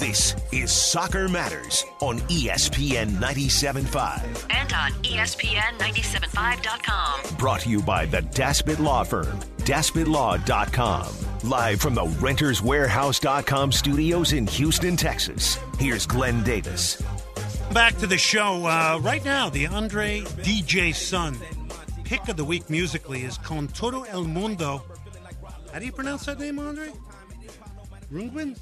This is Soccer Matters on ESPN 97.5. And on ESPN975.com. Brought to you by the Daspit Law Firm, DaspitLaw.com. Live from the RentersWarehouse.com studios in Houston, Texas. Here's Glenn Davis. Back to the show. Right now, the Andre DJ Sun pick of the week musically is Con Todo El Mundo. How do you pronounce that name, Andre? Rungbin?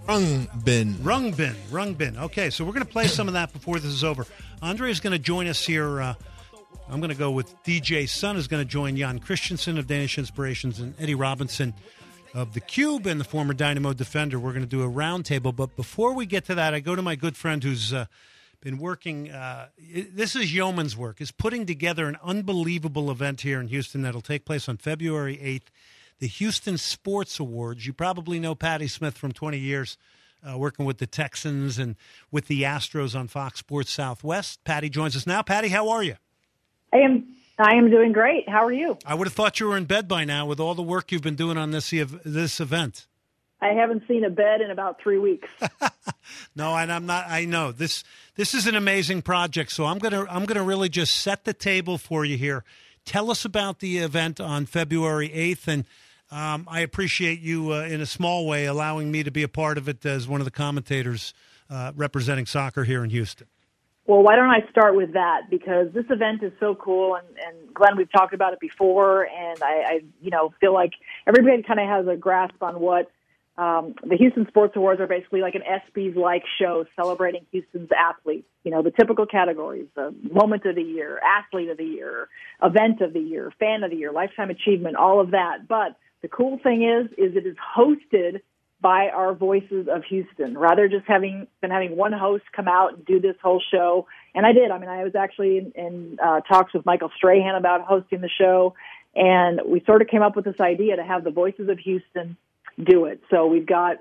Rungbin. Okay, so we're going to play some of that before this is over. Andre is going to join us here. I'm going to go with DJ Sun is going to join Jan Christensen of Danish Inspirations and Eddie Robinson of The Cube and the former Dynamo defender. We're going to do a roundtable. But before we get to that, I go to my good friend who's been working. This is yeoman's work. Is putting together an unbelievable event here in Houston that'll take place on February 8th. The Houston Sports Awards. You probably know Patty Smith from 20 years working with the Texans and with the Astros on Fox Sports Southwest. Patty joins us now. Patty, how are you? I am doing great. How are you? I would have thought you were in bed by now with all the work you've been doing on this event. I haven't seen a bed in about 3 weeks. No, and I'm not. I know this is an amazing project. So I'm gonna really just set the table for you here. Tell us about the event on February 8th, and I appreciate you in a small way allowing me to be a part of it as one of the commentators representing soccer here in Houston. Well, why don't I start with that? Because this event is so cool, and Glenn, we've talked about it before, and I feel like everybody kind of has a grasp on what the Houston Sports Awards are. Basically like an ESPYs-like show celebrating Houston's athletes. You know, the typical categories: the moment of the year, athlete of the year, event of the year, fan of the year, lifetime achievement, all of that. But the cool thing is it is hosted by our Voices of Houston. Rather just having one host come out and do this whole show. And I did. I mean, I was actually in talks with Michael Strahan about hosting the show, and we sort of came up with this idea to have the Voices of Houston do it. So we've got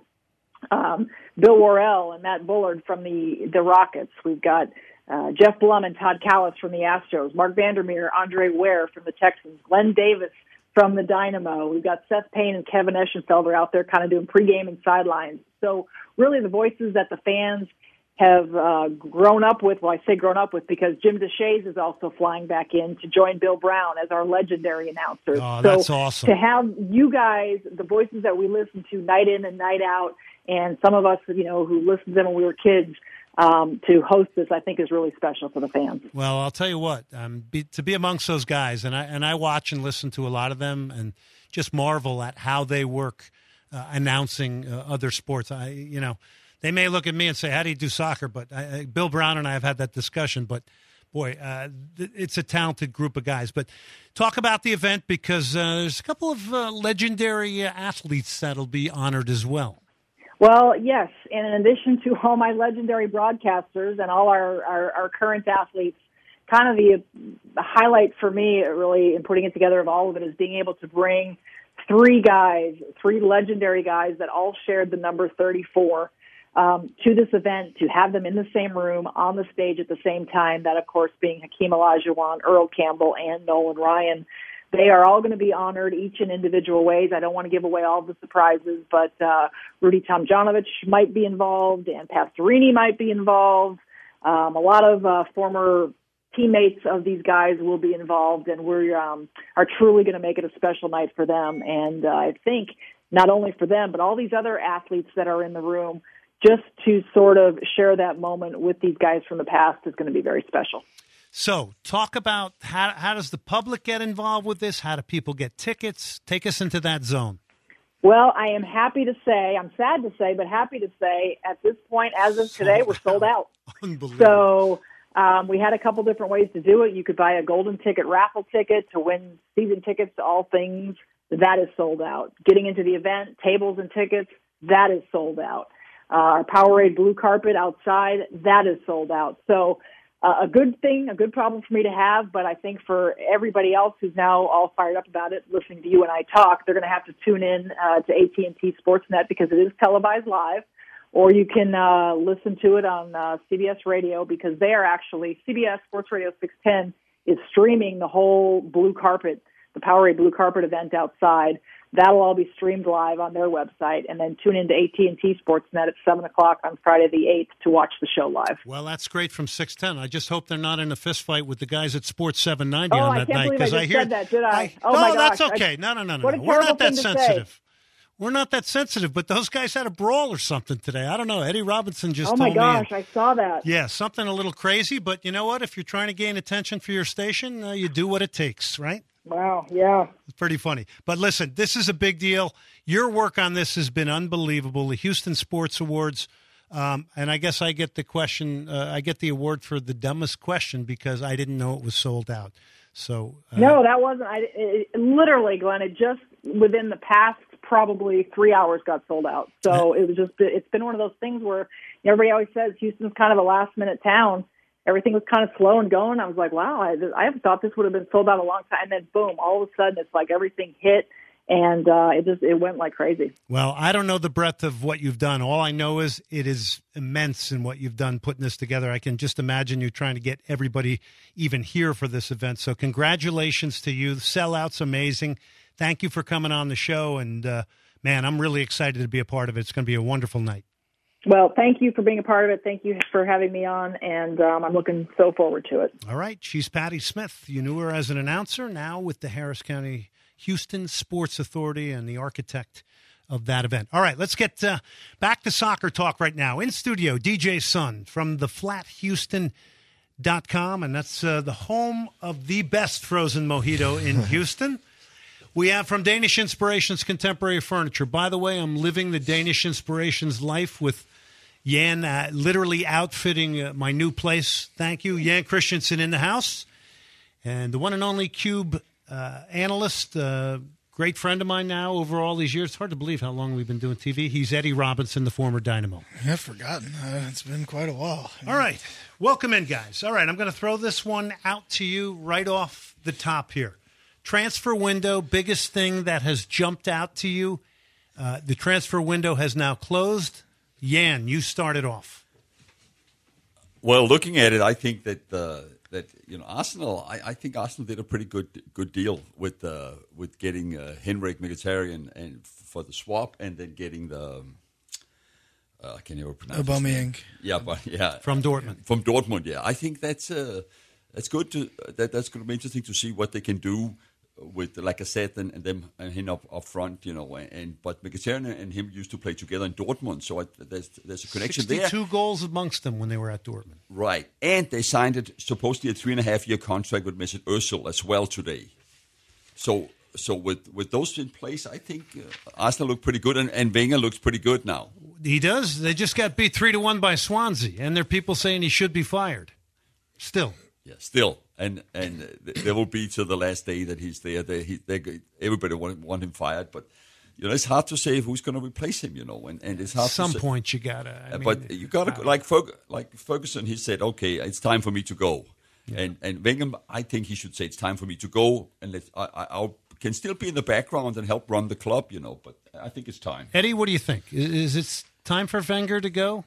Bill Worrell and Matt Bullard from the Rockets. We've got Jeff Blum and Todd Callis from the Astros, Mark Vandermeer, Andre Ware from the Texans, Glenn Davis from the Dynamo. We've got Seth Payne and Kevin Eschenfelder out there kind of doing pregame and sidelines. So really the voices that the fans have grown up with. Well, I say grown up with because Jim DeShays is also flying back in to join Bill Brown as our legendary announcer. Oh, that's awesome. To have you guys, the voices that we listen to night in and night out, and some of us, who listened to them when we were kids, to host this, I think, is really special for the fans. Well, I'll tell you what, to be amongst those guys, and I watch and listen to a lot of them, and just marvel at how they work announcing other sports. They may look at me and say, "How do you do soccer?" But Bill Brown and I have had that discussion. But boy, it's a talented group of guys. But talk about the event because there's a couple of legendary athletes that'll be honored as well. Well, yes, and in addition to all my legendary broadcasters and all our current athletes, kind of the highlight for me, really, in putting it together of all of it is being able to bring three legendary guys that all shared the number 34 to this event, to have them in the same room, on the stage at the same time, that, of course, being Hakeem Olajuwon, Earl Campbell, and Nolan Ryan. They are all going to be honored, each in individual ways. I don't want to give away all the surprises, but Rudy Tomjanovich might be involved, and Pastorini might be involved. A lot of former teammates of these guys will be involved, and we are truly going to make it a special night for them. And I think not only for them, but all these other athletes that are in the room, just to sort of share that moment with these guys from the past is going to be very special. So talk about how does the public get involved with this? How do people get tickets? Take us into that zone. Well, I am happy to say, I'm sad to say, but happy to say, at this point, as of today, we're sold out. Unbelievable. So we had a couple different ways to do it. You could buy a golden ticket raffle ticket to win season tickets to all things. That is sold out. Getting into the event, tables and tickets, that is sold out. Our Powerade blue carpet outside, that is sold out. So a good thing, a good problem for me to have, but I think for everybody else who's now all fired up about it, listening to you and I talk, they're going to have to tune in to AT&T Sportsnet because it is televised live, or you can listen to it on CBS Radio because they are actually, CBS Sports Radio 610 is streaming the whole blue carpet, the Powerade blue carpet event outside. that'll all be streamed live on their website. And then tune into AT&T Sportsnet at 7 o'clock on Friday the 8th to watch the show live. Well, that's great from 610. I just hope they're not in a fist fight with the guys at Sports 790 on that night. Because I said that, did I? No, my gosh. that's okay. No. We're not that sensitive. We're not that sensitive, but those guys had a brawl or something today. I don't know. Eddie Robinson just told me. Oh, my gosh, I saw that. Yeah, something a little crazy, but you know what? If you're trying to gain attention for your station, you do what it takes, right? Wow, yeah. It's pretty funny. But listen, this is a big deal. Your work on this has been unbelievable. The Houston Sports Awards, and I guess I get the question, I get the award for the dumbest question because I didn't know it was sold out. So no, that wasn't. Literally, Glenn, it just within the past probably 3 hours got sold out. So it was it's been one of those things where everybody always says Houston's kind of a last minute town. Everything was kind of slow and going. I was like, wow, I haven't thought this would have been sold out a long time. And then boom, all of a sudden it's like everything hit and it went like crazy. Well, I don't know the breadth of what you've done. All I know is it is immense in what you've done putting this together. I can just imagine you trying to get everybody even here for this event. So congratulations to you. The sellout's amazing. Thank you for coming on the show. And, man, I'm really excited to be a part of it. It's going to be a wonderful night. Well, thank you for being a part of it. Thank you for having me on, and I'm looking so forward to it. All right. She's Patty Smith. You knew her as an announcer, now with the Harris County Houston Sports Authority and the architect of that event. All right, let's get back to soccer talk right now. In studio, DJ Sun from theflathouston.com, and that's the home of the best frozen mojito in Houston. We have from Danish Inspirations Contemporary Furniture. By the way, I'm living the Danish Inspirations life with Jan literally outfitting my new place. Thank you. Jan Christensen in the house. And the one and only Cube analyst, great friend of mine now over all these years. It's hard to believe how long we've been doing TV. He's Eddie Robinson, the former Dynamo. I've forgotten. It's been quite a while. All right. Welcome in, guys. All right, I'm going to throw this one out to you right off the top here. Transfer window, biggest thing that has jumped out to you. The transfer window has now closed. Jan, you started off. Well, looking at it, I think that Arsenal. I think Arsenal did a pretty good deal with getting Henrik Mkhitaryan and for the swap, and then getting the I can't even pronounce Aubameyang. From Dortmund. Yeah, I think that's good. That's going to be interesting to see what they can do with, like I said, and them and him up front, but Mkhitaryan and him used to play together in Dortmund, so there's a connection 62 there. 62 goals amongst them when they were at Dortmund. Right, and they signed supposedly a 3.5-year contract with Mesut Özil as well today. So with those in place, I think Arsenal look pretty good, and Wenger looks pretty good now. He does. They just got beat 3-1 by Swansea, and there are people saying he should be fired. Still. Yeah, still. And there will be to the last day that he's there. Everybody want him fired, but it's hard to say who's going to replace him. And it's hard. At some point you gotta. But you gotta like Ferguson. He said, "Okay, it's time for me to go." Yeah. And Wenger, I think he should say it's time for me to go, and I can still be in the background and help run the club. But I think it's time. Eddie, what do you think? Is it time for Wenger to go?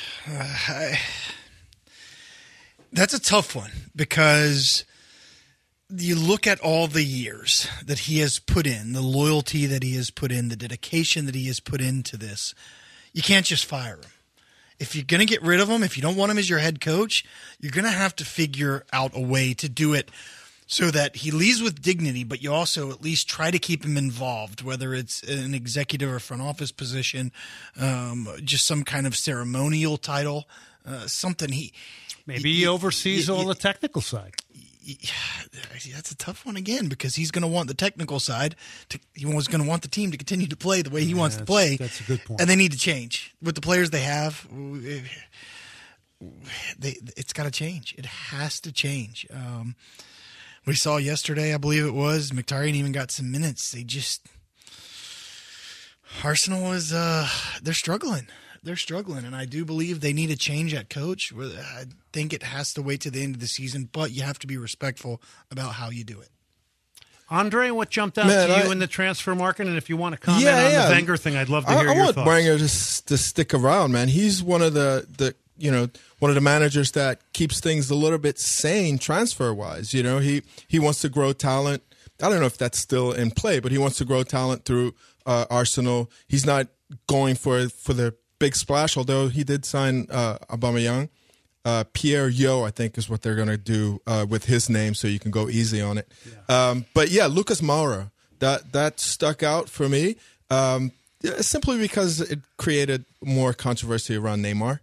That's a tough one because you look at all the years that he has put in, the loyalty that he has put in, the dedication that he has put into this. You can't just fire him. If you're going to get rid of him, if you don't want him as your head coach, you're going to have to figure out a way to do it so that he leaves with dignity, but you also at least try to keep him involved, whether it's an executive or front office position, just some kind of ceremonial title, something Maybe he oversees all the technical side. That's a tough one again because he's going to want the technical side. He was going to want the team to continue to play the way he wants to play. That's a good point. And they need to change. With the players they have, it's got to change. It has to change. We saw yesterday, I believe it was, Mkhitaryan even got some minutes. Arsenal is they're struggling. They're struggling, and I do believe they need a change at coach. I think it has to wait to the end of the season, but you have to be respectful about how you do it. Andre, what jumped out to you in the transfer market? And if you want to comment on the Wenger thing, I'd love to hear your thoughts. I want Wenger to stick around, man. He's one of the managers that keeps things a little bit sane transfer-wise. He wants to grow talent, I don't know if that's still in play, but he wants to grow talent through Arsenal. He's not going for the big splash, although he did sign Aubameyang. Pierre Yo, I think, is what they're going to do with his name, so you can go easy on it. Yeah. But yeah, Lucas Moura, that stuck out for me, simply because it created more controversy around Neymar.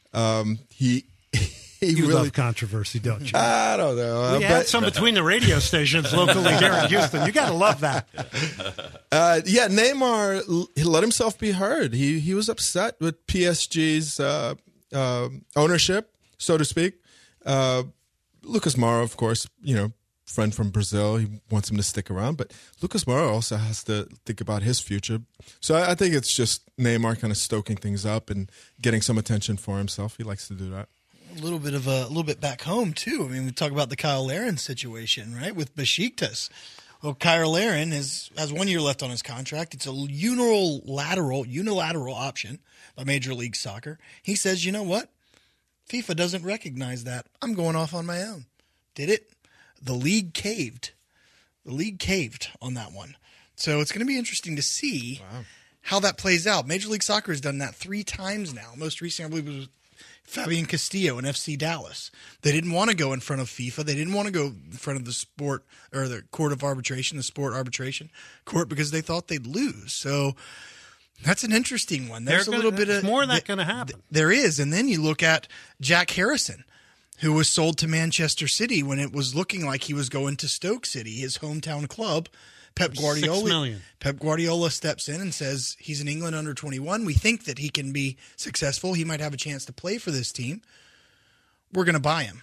You really love controversy, don't you? I don't know. We had some between the radio stations locally here in Houston. You got to love that. Yeah, Neymar, he let himself be heard. He was upset with PSG's ownership, so to speak. Lucas Moura, of course, friend from Brazil. He wants him to stick around. But Lucas Moura also has to think about his future. So I think it's just Neymar kind of stoking things up and getting some attention for himself. He likes to do that. A little bit back home too. I mean, we talk about the Kyle Larin situation, right, with Besiktas. Well, Kyle Larin has 1 year left on his contract. It's a unilateral option by Major League Soccer. He says, you know what? FIFA doesn't recognize that. I'm going off on my own. Did it? The league caved. The league caved on that one. So it's going to be interesting to see how that plays out. Major League Soccer has done that 3 times now. Most recently, I believe, was Fabian Castillo and FC Dallas. They didn't want to go in front of FIFA. They didn't want to go in front of the sport or the court of arbitration, the sport arbitration court, because they thought they'd lose. So that's an interesting one. There's a little bit of more of that going to happen. There is. And then you look at Jack Harrison, who was sold to Manchester City when it was looking like he was going to Stoke City, his hometown club. Pep Guardiola steps in and says he's an England under 21. We think that he can be successful. He might have a chance to play for this team. We're going to buy him.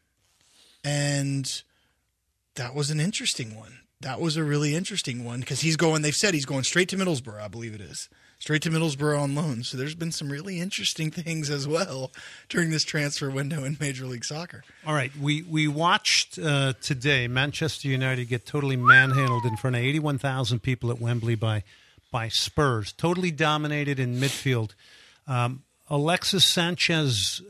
And that was an interesting one. That was a really interesting one because they've said he's going straight to Middlesbrough, I believe it is. Straight to Middlesbrough on loan. So there's been some really interesting things as well during this transfer window in Major League Soccer. All right, we watched today Manchester United get totally manhandled in front of 81,000 people at Wembley by Spurs. Totally dominated in midfield. Alexis Sanchez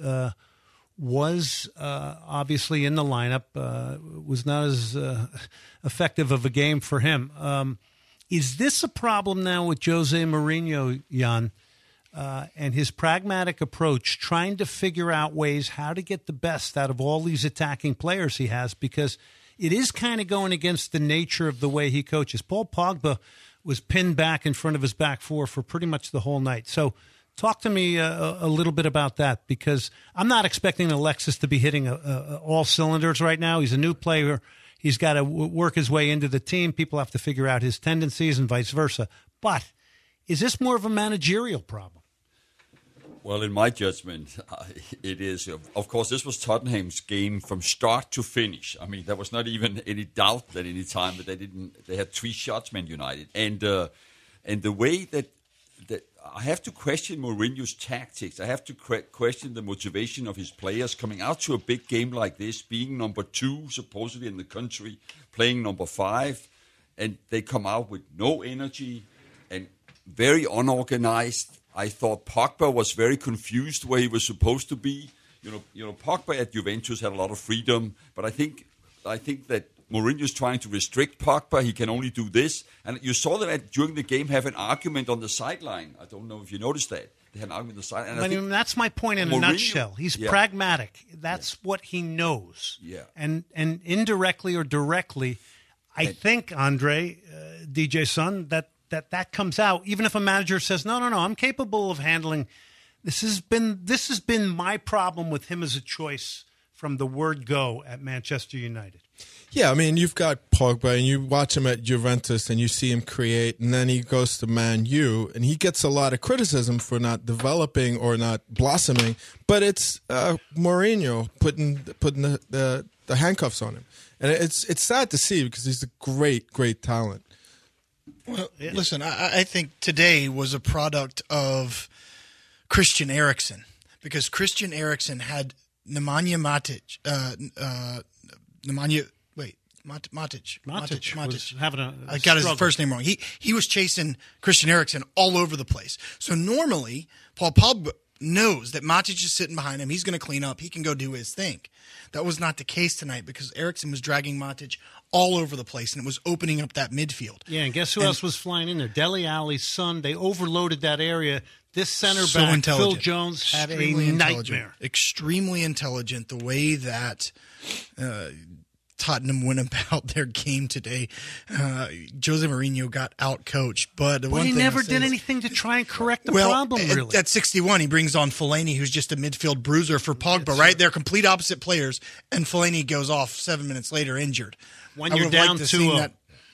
was obviously in the lineup. Was not as effective of a game for him. Is this a problem now with Jose Mourinho, Jan, and his pragmatic approach, trying to figure out ways how to get the best out of all these attacking players he has? Because it is kind of going against the nature of the way he coaches. Paul Pogba was pinned back in front of his back four for pretty much the whole night. So talk to me a little bit about that, because I'm not expecting Alexis to be hitting all cylinders right now. He's a new player. He's got to work his way into the team. People have to figure out his tendencies and vice versa. But is this more of a managerial problem? Well, in my judgment, it is. Of course, this was Tottenham's game from start to finish. I mean, there was not even any doubt at any time that they had 3 shots, Man United. And the way that I have to question Mourinho's tactics. I have to question the motivation of his players coming out to a big game like this, being number 2 supposedly in the country, playing number 5, and they come out with no energy and very unorganized. I thought Pogba was very confused where he was supposed to be. You know, Pogba at Juventus had a lot of freedom, but I think that Mourinho's trying to restrict Pogba. He can only do this. And you saw them during the game have an argument on the sideline. I don't know if you noticed that. They had an argument on the sideline. I mean, that's my point in a nutshell. He's pragmatic. That's what he knows. Yeah. And indirectly or directly, I think, Andre, DJ Sun, that comes out. Even if a manager says, no, I'm capable of handling. This has been my problem with him as a choice from the word go at Manchester United. Yeah, I mean, you've got Pogba, and you watch him at Juventus, and you see him create, and then he goes to Man U, and he gets a lot of criticism for not developing or not blossoming, but it's Mourinho putting the handcuffs on him. And it's sad to see because he's a great talent. Well, listen, I think today was a product of Christian Eriksen, because Christian Eriksen had Nemanja Matic. Was having I got his first name wrong. He was chasing Christian Eriksen all over the place. So normally Paul Pogba knows that Matic is sitting behind him. He's going to clean up. He can go do his thing. That was not the case tonight because Eriksson was dragging Matic all over the place, and it was opening up that midfield. Yeah, and guess who else was flying in there? Dele Alli's son. They overloaded that area. This center back, Phil Jones, had a nightmare. Extremely intelligent. The way that Tottenham went about their game today. Jose Mourinho got out-coached. But he never did anything to try and correct the problem, really. At 61, he brings on Fellaini, who's just a midfield bruiser for Pogba, right? They're complete opposite players, and Fellaini goes off 7 minutes later injured. When you're down 2-0.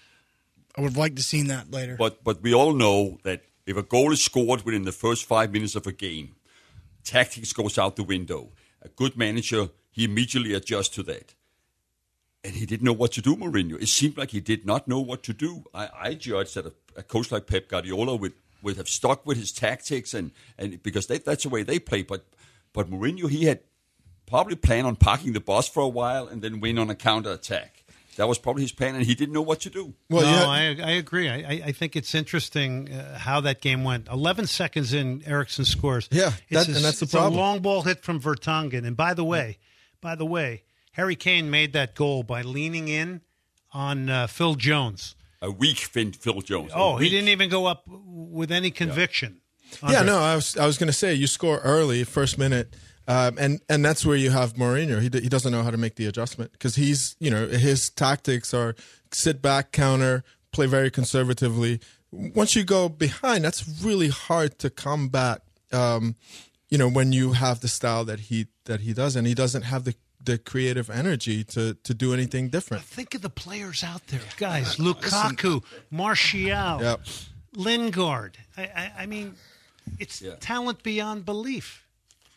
I would have liked to have seen that later. But we all know that if a goal is scored within the first 5 minutes of a game, tactics goes out the window. A good manager, he immediately adjusts to that. And he didn't know what to do, Mourinho. It seemed like he did not know what to do. I judged that a coach like Pep Guardiola would have stuck with his tactics, and because that's the way they play. But Mourinho, he had probably planned on parking the bus for a while and then win on a counter-attack. That was probably his plan, and he didn't know what to do. Well, I agree. I think it's interesting how that game went. 11 seconds in, Eriksson scores. Yeah, and that's the problem. It's a long ball hit from Vertonghen. And by the way, Harry Kane made that goal by leaning in on Phil Jones. A weak Phil Jones. He didn't even go up with any conviction. Yeah, no, I was going to say, you score early, first minute, and that's where you have Mourinho. He doesn't know how to make the adjustment because his tactics are sit back, counter, play very conservatively. Once you go behind, that's really hard to combat. When you have the style that he does, and he doesn't have the creative energy to do anything different. Think of the players out there, guys. Lukaku, Martial, Lingard. I mean, it's talent beyond belief.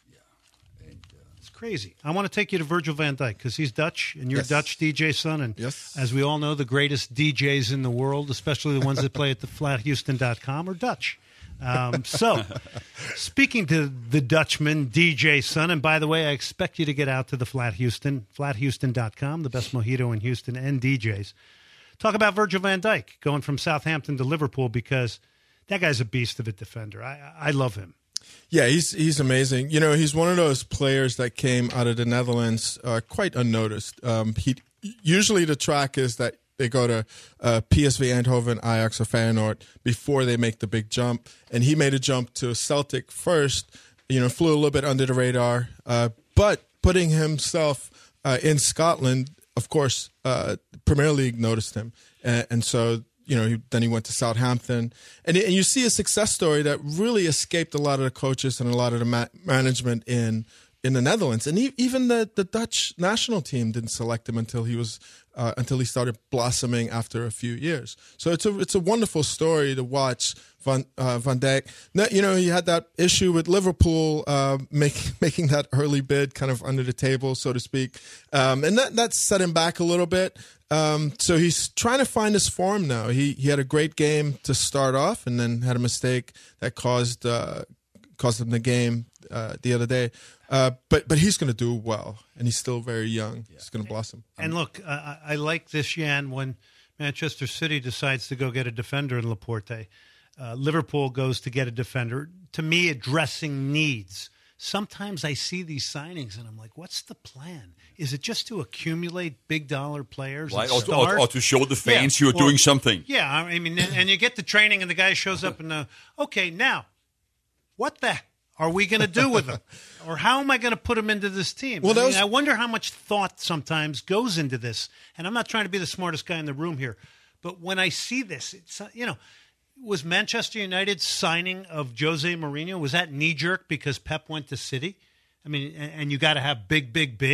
Yeah, it's crazy. I want to take you to Virgil van Dijk because he's Dutch, and you're Dutch, DJ Son. And as we all know, the greatest DJs in the world, especially the ones that play at the FlatHouston.com, are Dutch. So, speaking to the Dutchman, DJ Son, and by the way, I expect you to get out to the Flat Houston, FlatHouston.com, the best mojito in Houston, and DJs. Talk about Virgil van Dijk going from Southampton to Liverpool because that guy's a beast of a defender. I love him. Yeah, he's amazing. He's one of those players that came out of the Netherlands quite unnoticed. Usually the track is that they go to PSV Eindhoven, Ajax, or Feyenoord before they make the big jump. And he made a jump to Celtic first, flew a little bit under the radar. But putting himself in Scotland, of course, Premier League noticed him. And so, then he went to Southampton. And you see a success story that really escaped a lot of the coaches and a lot of the management in the Netherlands. And even the Dutch national team didn't select him until he started blossoming after a few years. So it's a wonderful story to watch Van Dijk. He had that issue with Liverpool making that early bid kind of under the table, so to speak, and that set him back a little bit. So he's trying to find his form now. He had a great game to start off, and then had a mistake that caused him the game the other day. But he's going to do well, and he's still very young. Yeah. He's going to blossom. And look, I like this, Jan, when Manchester City decides to go get a defender in Laporte. Liverpool goes to get a defender. To me, addressing needs. Sometimes I see these signings, and I'm like, what's the plan? Is it just to accumulate big-dollar players? Right, or to show the fans you're doing something. Yeah, I mean, and you get the training, and the guy shows up, and, okay, now, what the are we going to do with him? Or how am I going to put him into this team? Well, I wonder how much thought sometimes goes into this. And I'm not trying to be the smartest guy in the room here. But when I see this, it's, was Manchester United signing of Jose Mourinho, was that knee-jerk because Pep went to City? I mean, and you got to have big.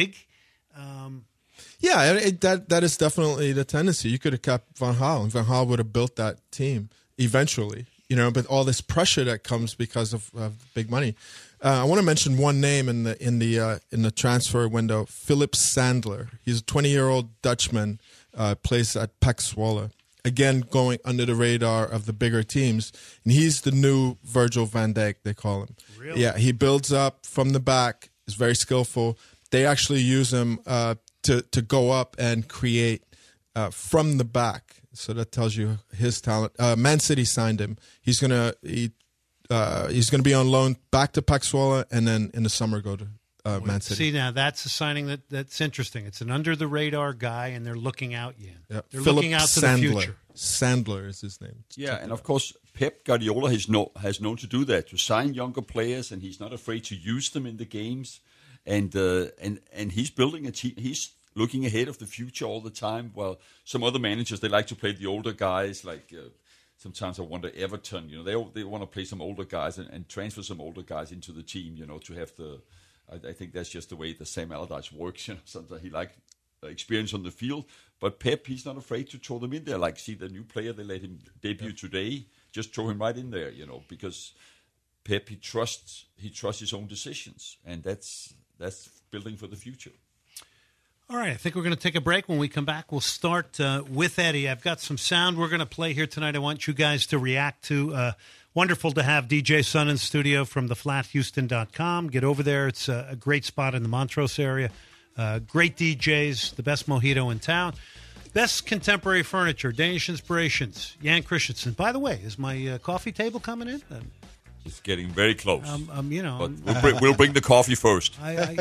Yeah, that is definitely the tendency. You could have kept Van Gaal, and Van Gaal would have built that team eventually. But all this pressure that comes because of big money. I want to mention one name in the transfer window: Philip Sandler. He's a 20-year-old Dutchman, plays at PEC Zwolle. Again, going under the radar of the bigger teams, and he's the new Virgil van Dijk, they call him. Really? Yeah, he builds up from the back. Is very skillful. They actually use him to go up and create from the back. So that tells you his talent. Man City signed him. He He's going to be on loan back to Pax Zwolle, and then in the summer go to Man City. See, now that's a signing that's interesting. It's an under-the-radar guy, and they're looking out, Jan. Yep. They're Philip looking out to the future. Sandler is his name. Yeah, and of course, Pep Guardiola has known to do that, to sign younger players, and he's not afraid to use them in the games. And he's building a team. He's looking ahead of the future all the time. While some other managers, they like to play the older guys, like sometimes I wonder Everton, they want to play some older guys and transfer some older guys into the team, to have the. I think that's just the way the Sam Allardyce works. Sometimes he likes experience on the field, but Pep, he's not afraid to throw them in there. Like, see the new player, they let him debut today, just throw him right in there, because Pep, he trusts his own decisions, and that's building for the future. All right, I think we're going to take a break. When we come back, we'll start with Eddie. I've got some sound we're going to play here tonight. I want you guys to react to. Wonderful to have DJ Sun in studio from theflathouston.com. Get over there. It's a great spot in the Montrose area. Great DJs, the best mojito in town. Best contemporary furniture, Danish Inspirations, Jan Christensen. By the way, is my coffee table coming in? It's getting very close. But we'll bring the coffee first.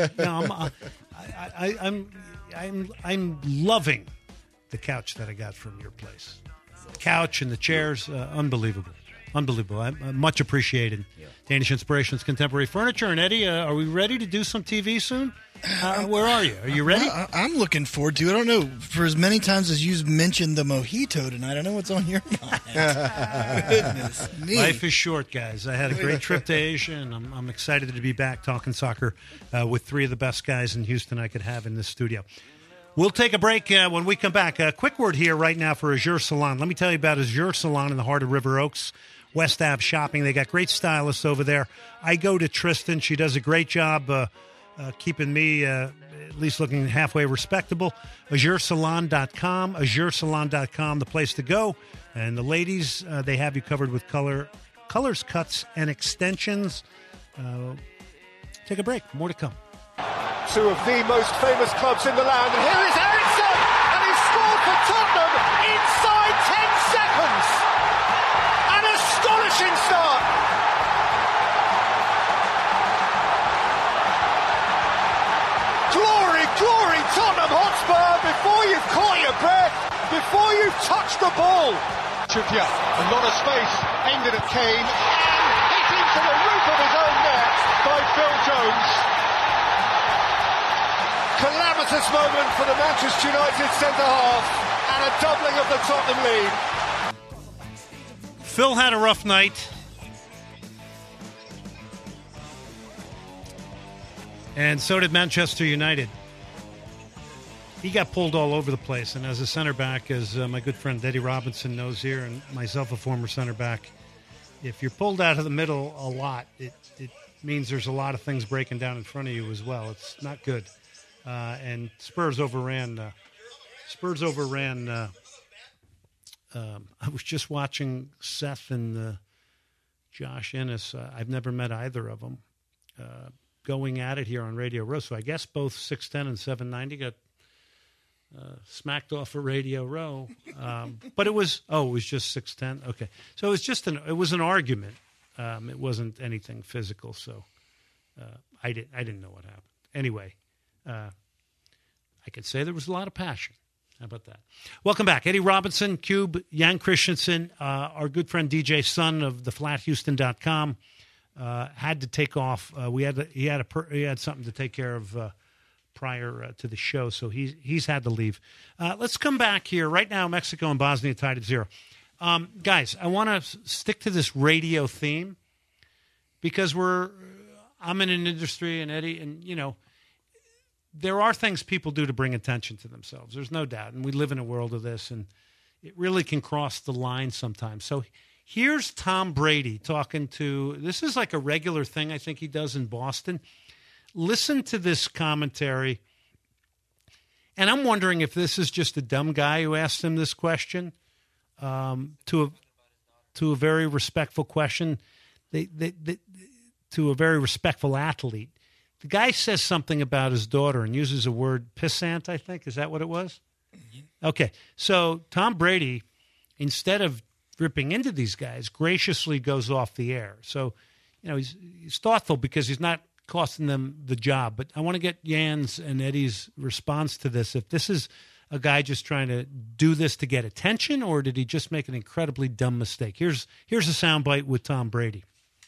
I'm loving the couch that I got from your place. The couch and the chairs, unbelievable. I'm much appreciated. Yeah. Danish Inspirations, Contemporary Furniture. And Eddie, are we ready to do some TV soon? Where are you? Are you ready? I'm looking forward to it. I don't know. For as many times as you've mentioned the mojito tonight, I know what's on your mind. Goodness me. Life is short, guys. I had a great trip to Asia, and I'm excited to be back talking soccer with three of the best guys in Houston I could have in this studio. We'll take a break when we come back. A quick word here right now for Azure Salon. Let me tell you about Azure Salon in the heart of River Oaks. West Ave Shopping. They got great stylists over there. I go to Tristan. She does a great job keeping me at least looking halfway respectable. AzureSalon.com. AzureSalon.com, the place to go. And the ladies, they have you covered with colors, cuts, and extensions. Take a break. More to come. Two of the most famous clubs in the land. And here is Eriksson, and he scored for Tottenham inside 10 seconds. An astonishing start. Glory, glory, Tottenham Hotspur, before you've caught your breath, before you've touched the ball. Trippier, a lot of space, aimed it at Kane, and hit into the roof of his own net by Phil Jones. Calamitous moment for the Manchester United centre-half and a doubling of the Tottenham lead. Phil had a rough night. And so did Manchester United. He got pulled all over the place. And as a center back, as my good friend Eddie Robinson knows here, and myself a former center back, if you're pulled out of the middle a lot, it means there's a lot of things breaking down in front of you as well. It's not good. And Spurs overran. I was just watching Seth and Josh Ennis. I've never met either of them going at it here on Radio Row. So I guess both 610 and 790 got smacked off of Radio Row. But it was just 610. Okay, so it was just it was an argument. It wasn't anything physical. So I didn't know what happened. Anyway. I could say there was a lot of passion. How about that? Welcome back. Eddie Robinson, Cube, Jan Christensen, our good friend DJ Sun of theflathouston.com had to take off. He had something to take care of prior to the show, so he's had to leave. Let's come back here. Right now, Mexico and Bosnia tied at 0. Guys, I want to stick to this radio theme because I'm in an industry, and Eddie, and there are things people do to bring attention to themselves. There's no doubt. And we live in a world of this, and it really can cross the line sometimes. So here's Tom Brady talking to, this is like a regular thing I think he does in Boston. Listen to this commentary. And I'm wondering if this is just a dumb guy who asked him this question to a very respectful question, to a very respectful athlete. The guy says something about his daughter and uses a word, pissant, I think. Is that what it was? Mm-hmm. Okay. So Tom Brady, instead of ripping into these guys, graciously goes off the air. So, he's thoughtful because he's not costing them the job. But I want to get Jan's and Eddie's response to this. If this is a guy just trying to do this to get attention, or did he just make an incredibly dumb mistake? Here's a soundbite with Tom Brady.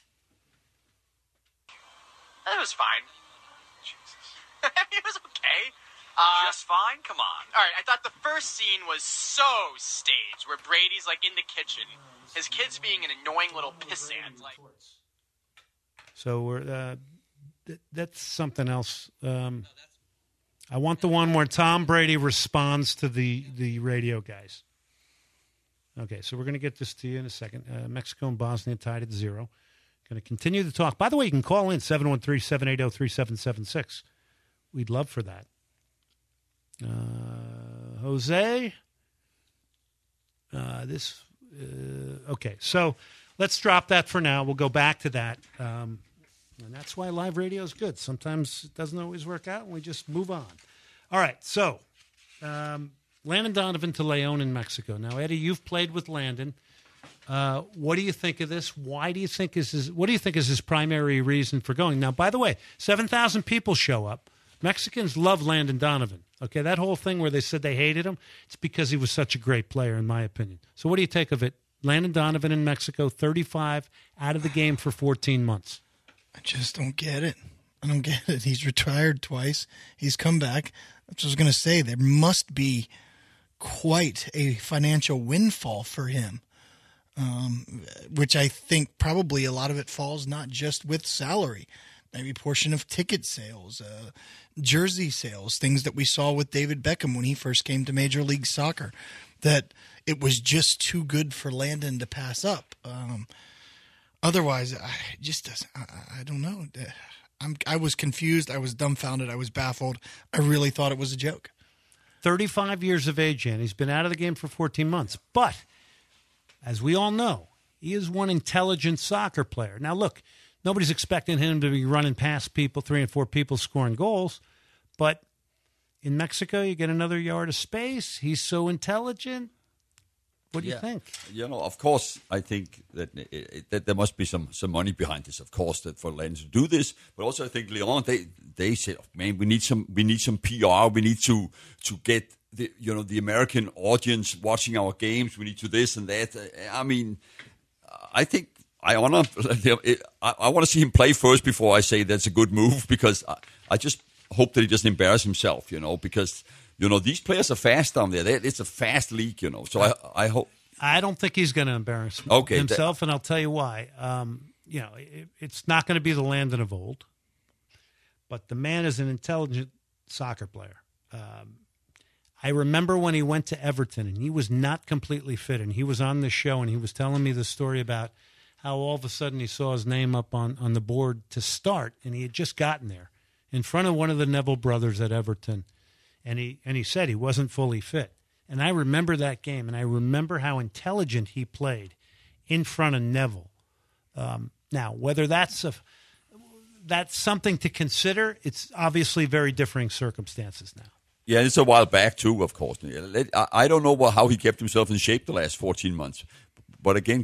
That was fine. Jesus. It was okay. Just fine? Come on. All right, I thought the first scene was so staged, where Brady's like in the kitchen, his kid's being an annoying little pissant. So that's something else. I want the one where Tom Brady responds to the radio guys. Okay, so we're going to get this to you in a second. Mexico and Bosnia tied at 0. Going to continue the talk. By the way, you can call in 713-780-3776. We'd love for that. Jose? Okay, so let's drop that for now. We'll go back to that. And that's why live radio is good. Sometimes it doesn't always work out, and we just move on. All right, so Landon Donovan to León in Mexico. Now, Eddie, you've played with Landon. What do you think of this? What do you think is his primary reason for going? Now, by the way, 7,000 people show up. Mexicans love Landon Donovan. Okay, that whole thing where they said they hated him, it's because he was such a great player, in my opinion. So what do you take of it? Landon Donovan in Mexico, 35, out of the game for 14 months. I just don't get it. I don't get it. He's retired twice. He's come back. That's what I was going to say. There must be quite a financial windfall for him. Which I think probably a lot of it falls not just with salary, maybe a portion of ticket sales, jersey sales, things that we saw with David Beckham when he first came to Major League Soccer, that it was just too good for Landon to pass up. Otherwise, I don't know. I was confused. I was dumbfounded. I was baffled. I really thought it was a joke. 35 years of age, and he's been out of the game for 14 months. But as we all know, he is one intelligent soccer player. Now, look, nobody's expecting him to be running past people, 3 and 4 people scoring goals. But in Mexico, you get another yard of space. He's so intelligent. What do you think? Of course, I think that that there must be some money behind this. Of course, that for Landon to do this, but also I think León they said, man, we need some PR. We need to get the American audience watching our games. We need to this and that. I mean, I think I want to see him play first before I say that's a good move, because I just hope that he doesn't embarrass himself, because these players are fast down there. It's a fast league, So I hope. I don't think he's going to embarrass himself, and I'll tell you why. It's not going to be the Landon of old, but the man is an intelligent soccer player. I remember when he went to Everton, and he was not completely fit, and he was on the show, and he was telling me the story about how all of a sudden he saw his name up on the board to start, and he had just gotten there in front of one of the Neville brothers at Everton. And he said he wasn't fully fit. And I remember that game, and I remember how intelligent he played in front of Neville. Now, whether that's something to consider, it's obviously very differing circumstances now. Yeah, it's a while back, too, of course. I don't know how he kept himself in shape the last 14 months. But again,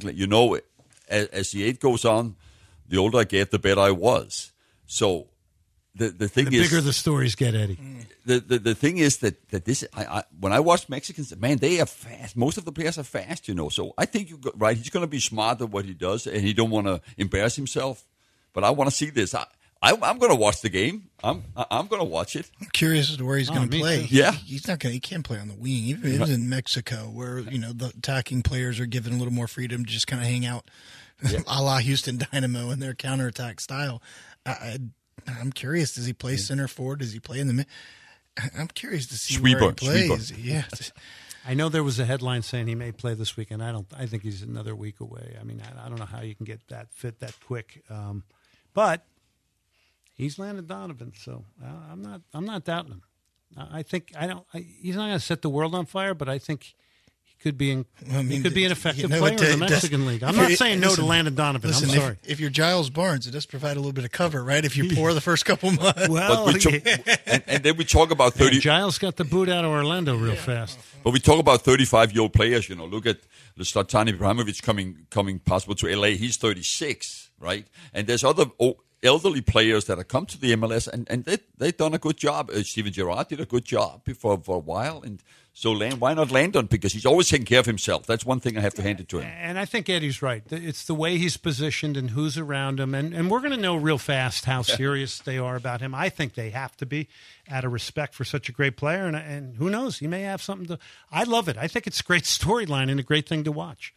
as the age goes on, the older I get, the better I was. So the thing is, the bigger the stories get, Eddie. The thing is that this, when I watch Mexicans, man, they are fast. Most of the players are fast, So I think right. He's going to be smart at what he does, and he don't want to embarrass himself. But I want to see this. I'm going to watch the game. I'm going to watch it. I'm curious as to where he's going to play. Yeah, he's not going. He can't play on the wing. Even in Mexico, where the attacking players are given a little more freedom to just kind of hang out, a la Houston Dynamo in their counterattack style. I'm curious. Does he play center forward? Does he play in the mid? I'm curious to see where he plays. Yeah. I know there was a headline saying he may play this weekend. I think he's another week away. I mean, I don't know how you can get that fit that quick. But he's Landon Donovan, so I'm not doubting him. He's not going to set the world on fire, but I think he could be an effective player in the Mexican League. I'm not saying no to Landon Donovan. Listen, I'm sorry. If you're Giles Barnes, it does provide a little bit of cover, right? If you're poor the first couple months. Well, and then we talk about 30. Giles got the boot out of Orlando real fast. But we talk about 35-year-old players. Look at Zlatan Ibrahimovic coming possible to LA. He's 36, right? And there's other elderly players that have come to the MLS, and they've done a good job. Steven Gerrard did a good job for a while, and so why not Landon? Because he's always taking care of himself. That's one thing I have to hand it to him. And I think Eddie's right. It's the way he's positioned and who's around him, and we're going to know real fast how serious they are about him. I think they have to be, out of respect for such a great player, and who knows, he may have something to. I love it. I think it's a great storyline and a great thing to watch.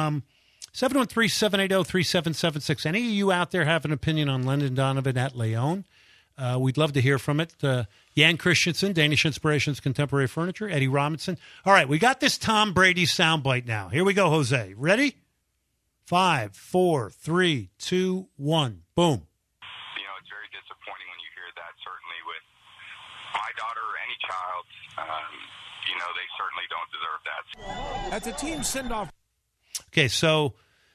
713-780-3776. Any of you out there have an opinion on Landon Donovan at Leon? We'd love to hear from it. Jan Christensen, Danish Inspirations, Contemporary Furniture, Eddie Robinson. All right, we got this Tom Brady soundbite now. Here we go, Jose. Ready? 5, 4, 3, 2, 1. Boom. It's very disappointing when you hear that, certainly with my daughter or any child. They certainly don't deserve that. At the team send-off. Okay, so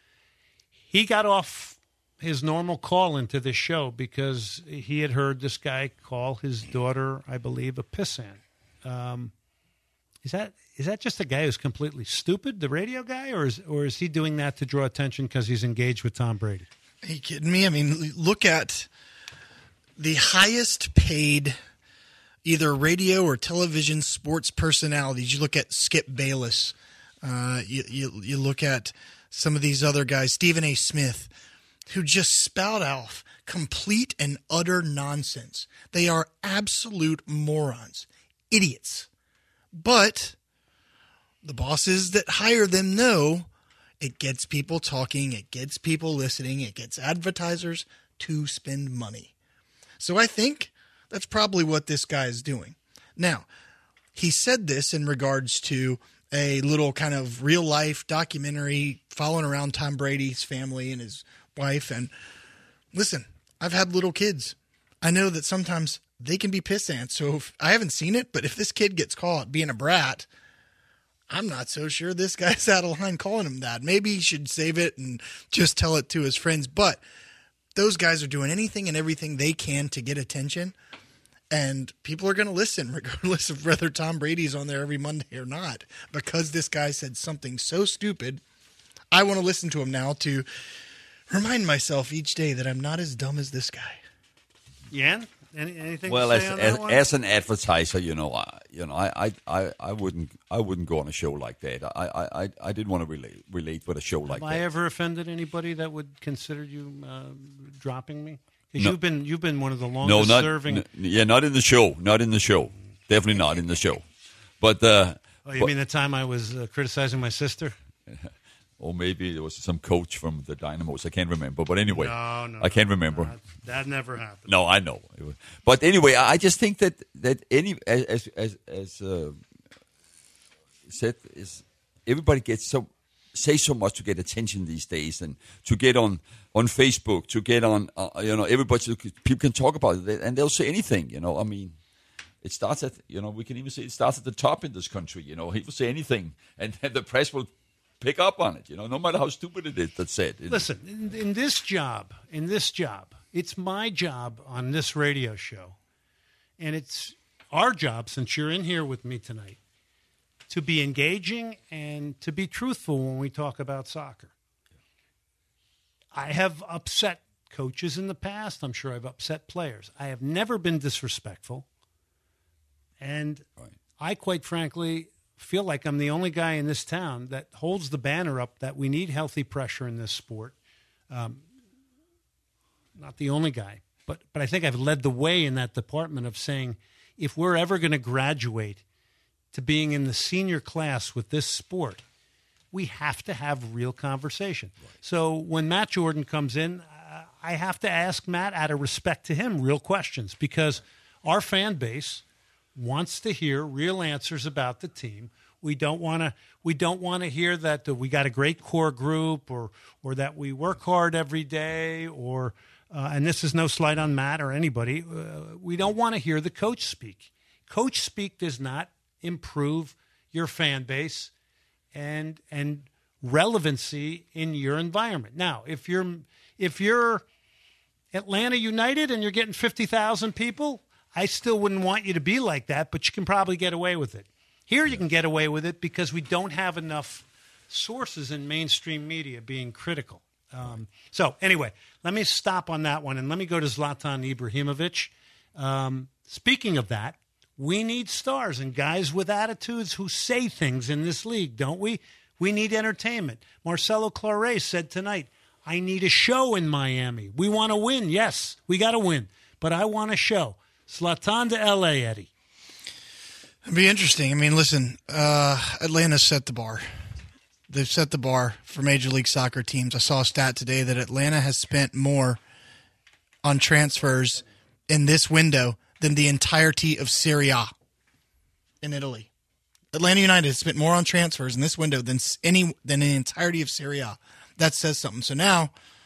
he got off his normal call into this show because he had heard this guy call his daughter, I believe, a pissant. Is that just a guy who's completely stupid, the radio guy, or is he doing that to draw attention because he's engaged with Tom Brady? Are you kidding me? I mean, look at the highest paid either radio or television sports personalities. You look at Skip Bayless. You look at some of these other guys, Stephen A. Smith, who just spout off complete and utter nonsense. They are absolute morons, idiots. But the bosses that hire them know it gets people talking, it gets people listening, it gets advertisers to spend money. So I think that's probably what this guy is doing. Now, he said this in regards to a little kind of real-life documentary following around Tom Brady's family and his wife. And listen, I've had little kids. I know that sometimes they can be pissants. So I haven't seen it, but if this kid gets caught being a brat, I'm not so sure this guy's out of line calling him that. Maybe he should save it and just tell it to his friends. But those guys are doing anything and everything they can to get attention. And people are going to listen regardless of whether Tom Brady's on there every Monday or not. Because this guy said something so stupid, I want to listen to him now to remind myself each day that I'm not as dumb as this guy. Jan, anything well, to say on that one? As an advertiser, I wouldn't go on a show like that. I didn't want to relate with a show like that. Have I ever offended anybody that would consider you dropping me? No. You've been one of the longest serving. Not in the show. Not in the show. Definitely not in the show. But you mean the time I was criticizing my sister? Or maybe there was some coach from the Dynamos. I can't remember. But anyway, no, I can't remember. That never happened. No, I know. But anyway, I just think that any as said is everybody say so much to get attention these days, and to get on Facebook, to get on everybody, people can talk about it and they'll say anything. I mean, it starts at we can even say it starts at the top in this country. People say anything, and the press will pick up on it. No matter how stupid it is that's said. Listen, in this job, it's my job on this radio show, and it's our job, since you're in here with me tonight, to be engaging and to be truthful when we talk about soccer. I have upset coaches in the past. I'm sure I've upset players. I have never been disrespectful. And I, quite frankly, feel like I'm the only guy in this town that holds the banner up that we need healthy pressure in this sport. Not the only guy, but I think I've led the way in that department of saying if we're ever going to graduate to being in the senior class with this sport, we have to have real conversation. Right. So when Matt Jordan comes in, I have to ask Matt, out of respect to him, real questions, because our fan base wants to hear real answers about the team. We don't want to hear that we got a great core group or that we work hard every day or and this is no slight on Matt or anybody. We don't want to hear the coach speak. Coach speak does not improve your fan base. and relevancy in your environment. Now, if you're Atlanta United and you're getting 50,000 people, I still wouldn't want you to be like that, but you can probably get away with it. Here you can get away with it because we don't have enough sources in mainstream media being critical. So anyway, let me stop on that one, and let me go to Zlatan Ibrahimovic. Speaking of that, we need stars and guys with attitudes who say things in this league, don't we? We need entertainment. Marcelo Claret said tonight, I need a show in Miami. We want to win. Yes, we got to win, but I want a show. Zlatan to L.A., Eddie. It'd be interesting. I mean, listen, Atlanta set the bar. They've set the bar for Major League Soccer teams. I saw a stat today that Atlanta has spent more on transfers in this window than the entirety of Serie A in Italy. Atlanta United has spent more on transfers in this window than the entirety of Serie A. That says something. So now,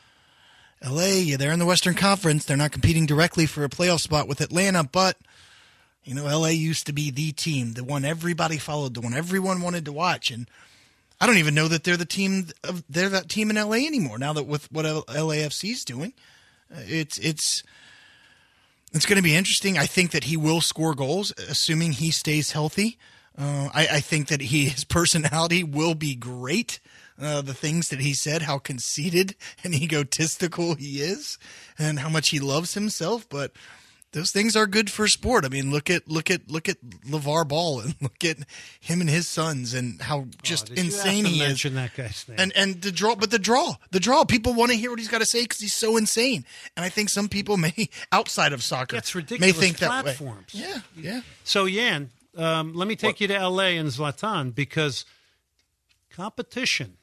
LA, they're in the Western Conference. They're not competing directly for a playoff spot with Atlanta, but LA used to be the team, the one everybody followed, the one everyone wanted to watch, and I don't even know that they're that team in LA anymore. Now that with what LAFC's doing, it's going to be interesting. I think that he will score goals, assuming he stays healthy. I think that his personality will be great. The things that he said, how conceited and egotistical he is, and how much he loves himself, but those things are good for sport. I mean, look at LeVar Ball and look at him and his sons and how just insane he is. Mention that guy's name. And the draw. People want to hear what he's got to say because he's so insane. And I think some people may, outside of soccer, may think platforms. That way. Yeah. So Yan, let me take you to L.A. and Zlatan because competition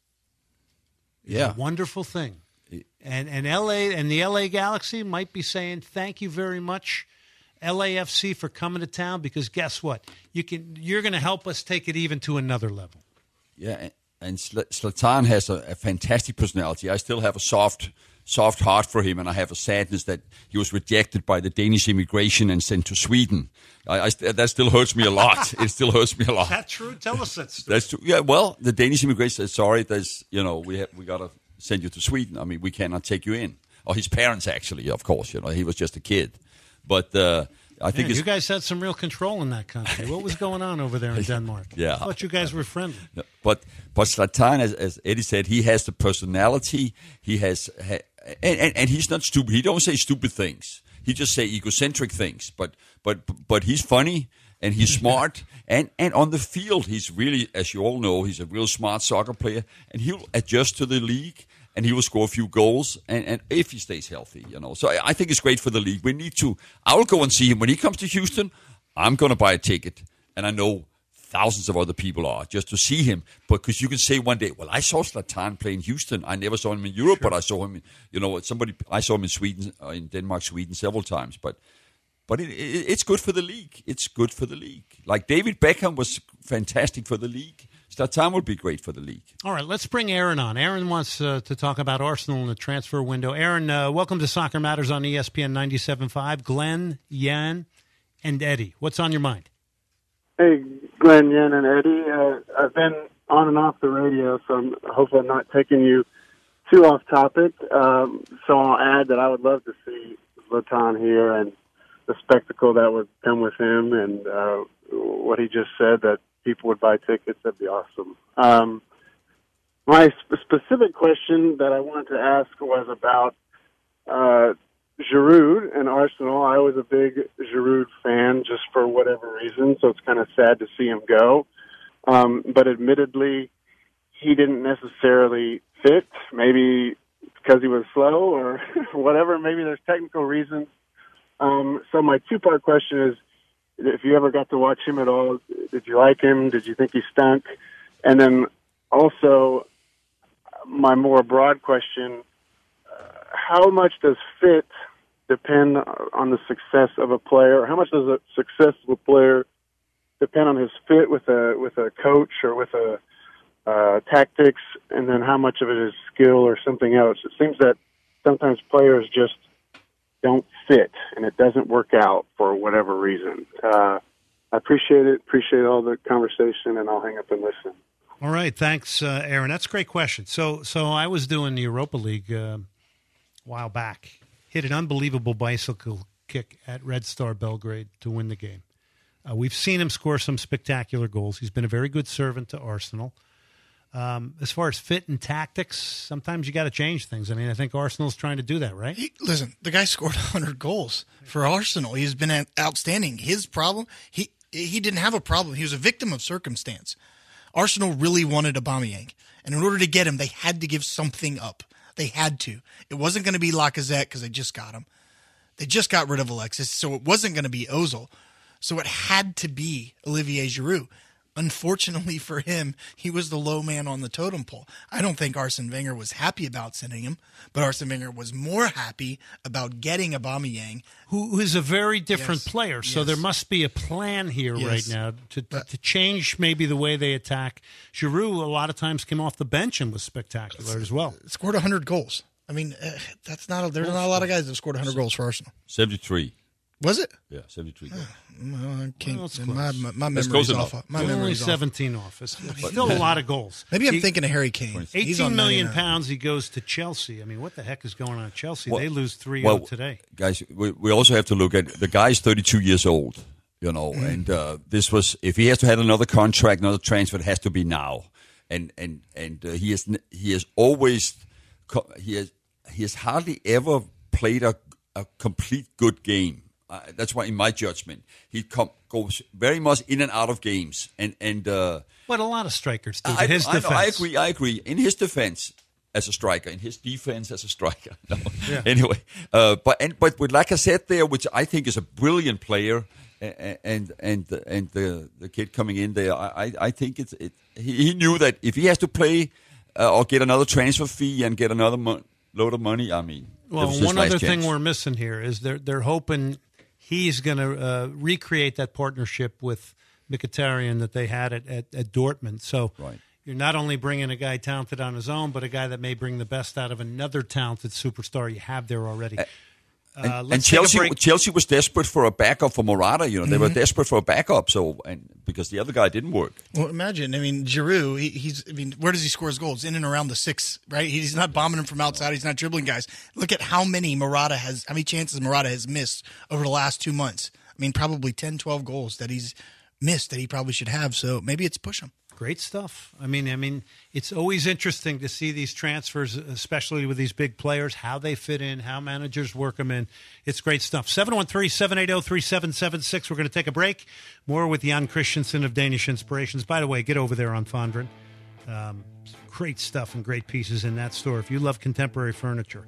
is a wonderful thing. And LA and the LA Galaxy might be saying thank you very much, LAFC, for coming to town, because guess what? You're going to help us take it even to another level. Yeah, and Zlatan has a fantastic personality. I still have a soft heart for him, and I have a sadness that he was rejected by the Danish immigration and sent to Sweden. That still hurts me a lot. It still hurts me a lot. Is that true? Tell us that story. That's true. Yeah, well, the Danish immigration said, sorry, we got to send you to Sweden. I mean, we cannot take you in. Or his parents, actually, of course. He was just a kid. But I think you guys had some real control in that country. What was going on over there in Denmark? Yeah, I thought you guys were friendly. But Zlatan, as Eddie said, he has the personality. He has, and he's not stupid. He don't say stupid things. He just say egocentric things. But he's funny. And he's smart, and on the field, he's really, as you all know, he's a real smart soccer player, and he'll adjust to the league, and he will score a few goals, and if he stays healthy, So I think it's great for the league. I will go and see him. When he comes to Houston, I'm going to buy a ticket, and I know thousands of other people are, just to see him, because you can say one day, well, I saw Zlatan play in Houston. I never saw him in Europe, but I saw him, I saw him in Sweden, in Denmark, Sweden several times, But it's good for the league. It's good for the league. Like David Beckham was fantastic for the league. Zlatan would be great for the league. All right, let's bring Aaron on. Aaron wants to talk about Arsenal in the transfer window. Aaron, welcome to Soccer Matters on ESPN 97.5. Glenn, Yan, and Eddie. What's on your mind? Hey, Glenn, Yan, and Eddie. I've been on and off the radio, so hopefully I'm not taking you too off topic. So I'll add that I would love to see Zlatan here and the spectacle that would come with him, and what he just said, that people would buy tickets. That'd be awesome. My specific question that I wanted to ask was about Giroud and Arsenal. I was a big Giroud fan just for whatever reason, so it's kind of sad to see him go. But admittedly, he didn't necessarily fit, maybe because he was slow or whatever. Maybe there's technical reasons. So my two-part question is, if you ever got to watch him at all, did you like him? Did you think he stunk? And then also, my more broad question, how much does fit depend on the success of a player? How much does the success of a player depend on his fit with a coach or with a tactics? And then how much of it is skill or something else? It seems that sometimes players just don't fit, and it doesn't work out for whatever reason. I appreciate it. Appreciate all the conversation, and I'll hang up and listen. All right, thanks, Aaron. That's a great question. So I was doing the Europa League a while back. Hit an unbelievable bicycle kick at Red Star Belgrade to win the game. We've seen him score some spectacular goals. He's been a very good servant to Arsenal. As far as fit and tactics, sometimes you got to change things. I mean, I think Arsenal's trying to do that, right? Listen, the guy scored 100 goals for Arsenal. He's been outstanding. His problem, he didn't have a problem. He was a victim of circumstance. Arsenal really wanted Aubameyang, and in order to get him, they had to give something up. They had to. It wasn't going to be Lacazette because they just got him. They just got rid of Alexis, so it wasn't going to be Ozil. So it had to be Olivier Giroud. Unfortunately for him, he was the low man on the totem pole. I don't think Arsene Wenger was happy about sending him, but Arsene Wenger was more happy about getting Aubameyang, who is a very different player. So there must be a plan here right now to change maybe the way they attack. Giroud a lot of times came off the bench and was spectacular as well. Scored 100 goals. I mean, there's not a lot of guys that scored 100 goals for Arsenal. 73. Was it? Yeah, 73 goals. My memory's off. My memory's only off. 17 off. It's still a lot of goals. Maybe I'm thinking of Harry Kane. 18 million pounds. He goes to Chelsea. I mean, what the heck is going on at Chelsea? They lose 3-0 today. Guys, we also have to look at the guy's 32 years old, and this was, if he has to have another contract, another transfer, it has to be now. And he has hardly ever played a complete good game. That's why, in my judgment, he goes very much in and out of games. And what a lot of strikers do. His defense. I agree. In his defense as a striker, in his defense as a striker. No. Yeah. Anyway, but with Lacazette there, which I think is a brilliant player, and the kid coming in there, I think he knew that if he has to play or get another transfer fee and get another load of money, I mean. Well, one other thing we're missing here is they're hoping he's going to recreate that partnership with Mkhitaryan that they had at Dortmund. So you're not only bringing a guy talented on his own, but a guy that may bring the best out of another talented superstar you have there already. And Chelsea was desperate for a backup for Morata. They were desperate for a backup. Because the other guy didn't work. Well, imagine. I mean, Giroud. Where does he score his goals? In and around the 6, right? He's not bombing them from outside. He's not dribbling guys. Look at how many chances Morata has missed over the last 2 months. I mean, probably 10, 12 goals that he's missed that he probably should have. So maybe it's push him. Great stuff. I mean, it's always interesting to see these transfers, especially with these big players, how they fit in, how managers work them in. It's great stuff. 713-780-3776. We're going to take a break. More with Jan Christensen of Danish Inspirations. By the way, get over there on Fondren. Great stuff and great pieces in that store if you love contemporary furniture.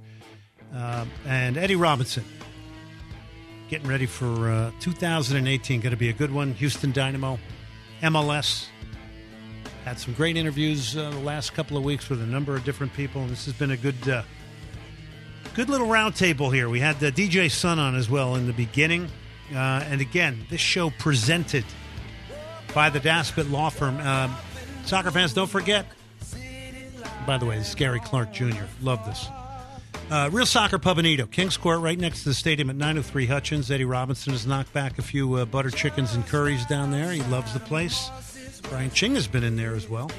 And Eddie Robinson, getting ready for 2018. Going to be a good one. Houston Dynamo, MLS. Had some great interviews the last couple of weeks with a number of different people, and this has been a good little round table here. We had DJ Sun on as well in the beginning. And again, this show presented by the Daspit Law Firm. Soccer fans, don't forget. By the way, this is Gary Clark Jr. Love this. Real Soccer Pub in Edo. Kings Court right next to the stadium at 903 Hutchins. Eddie Robinson has knocked back a few butter chickens and curries down there. He loves the place. Brian Ching has been in there as well.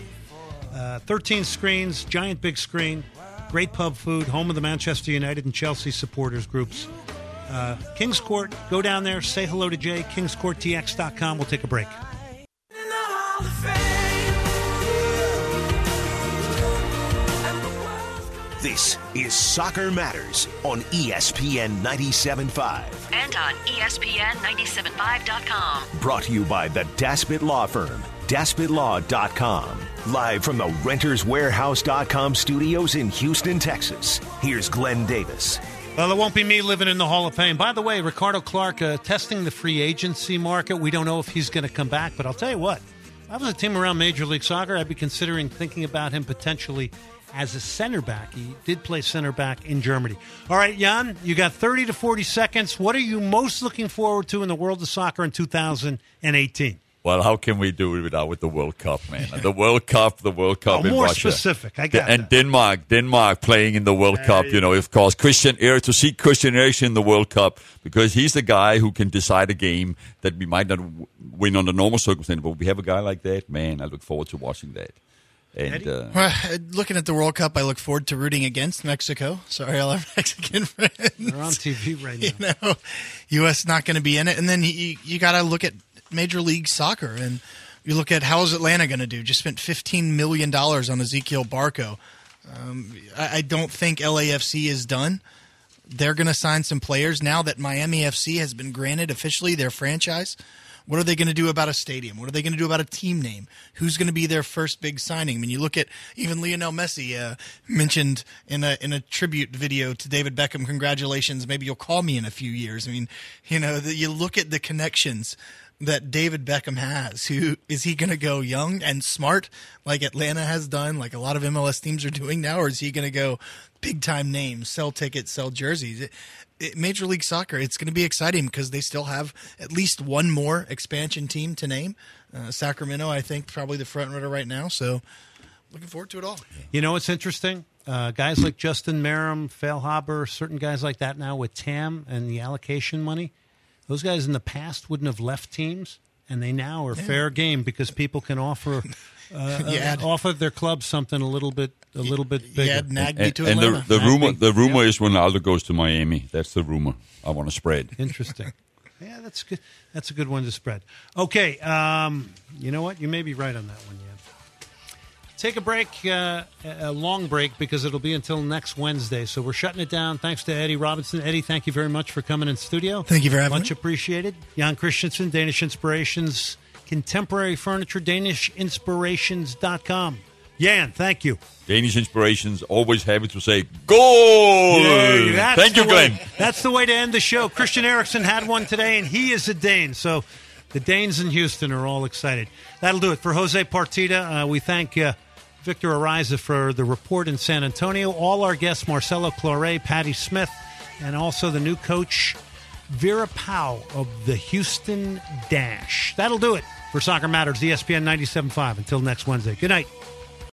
13 screens, giant big screen, great pub food, home of the Manchester United and Chelsea supporters groups. Kings Court, go down there, say hello to Jay, kingscourttx.com. We'll take a break. This is Soccer Matters on ESPN 97.5. And on ESPN975.com. Brought to you by the Daspit Law Firm, DaspitLaw.com. Live from the RentersWarehouse.com studios in Houston, Texas. Here's Glenn Davis. Well, it won't be me living in the Hall of Fame. By the way, Ricardo Clark testing the free agency market. We don't know if he's going to come back, but I'll tell you what. If I was a team around Major League Soccer, I'd be thinking about him potentially as a center back. He did play center back in Germany. All right, Jan, you got 30 to 40 seconds. What are you most looking forward to in the world of soccer in 2018? Well, how can we do it without the World Cup, man? The World Cup in Russia. More specific, I got and that. Denmark playing in the World Cup, of course. To see Christian Eriksen in the World Cup, because he's the guy who can decide a game that we might not win under normal circumstances, but we have a guy like that, man, I look forward to watching that. And looking at the World Cup, I look forward to rooting against Mexico. Sorry, all our Mexican friends. They're on TV right now. You know, U.S. not going to be in it. And then you got to look at Major League Soccer, and you look at how is Atlanta going to do? Just spent $15 million on Ezekiel Barco. I don't think LAFC is done. They're going to sign some players now that Miami FC has been granted officially their franchise. What are they going to do about a stadium? What are they going to do about a team name? Who's going to be their first big signing? I mean, you look at even Lionel Messi mentioned in a tribute video to David Beckham, congratulations, maybe you'll call me in a few years. I mean, you know, you look at the connections that David Beckham has. Is he going to go young and smart like Atlanta has done, like a lot of MLS teams are doing now, or is he going to go big-time names, sell tickets, sell jerseys? Major League Soccer, it's going to be exciting because they still have at least one more expansion team to name. Sacramento, I think, probably the front runner right now. So looking forward to it all. You know what's interesting? Guys like Justin Merrim, Feilhaber, certain guys like that now with TAM and the allocation money, those guys in the past wouldn't have left teams, and they now are fair game because people can offer offer their club something a little bit bigger. Yeah, Nagby to and Atlanta. the rumor is Ronaldo goes to Miami. That's the rumor I want to spread. Interesting. Yeah, that's good. That's a good one to spread. Okay, you know what? You may be right on that one, yeah. Take a break, a long break, because it'll be until next Wednesday. So we're shutting it down. Thanks to Eddie Robinson. Eddie, thank you very much for coming in studio. Thank you for having me. Much appreciated. Jan Christensen, Danish Inspirations, Contemporary Furniture, DanishInspirations.com. Jan, thank you. Danish Inspirations, always happy to say, goal! Yeah, thank you, Glenn. That's the way to end the show. Christian Eriksen had one today, and he is a Dane. So the Danes in Houston are all excited. That'll do it. For Jose Partida, we thank Victor Ariza for the report in San Antonio. All our guests, Marcelo Claret, Patty Smith, and also the new coach, Vera Pauw of the Houston Dash. That'll do it for Soccer Matters, ESPN 97.5. Until next Wednesday. Good night.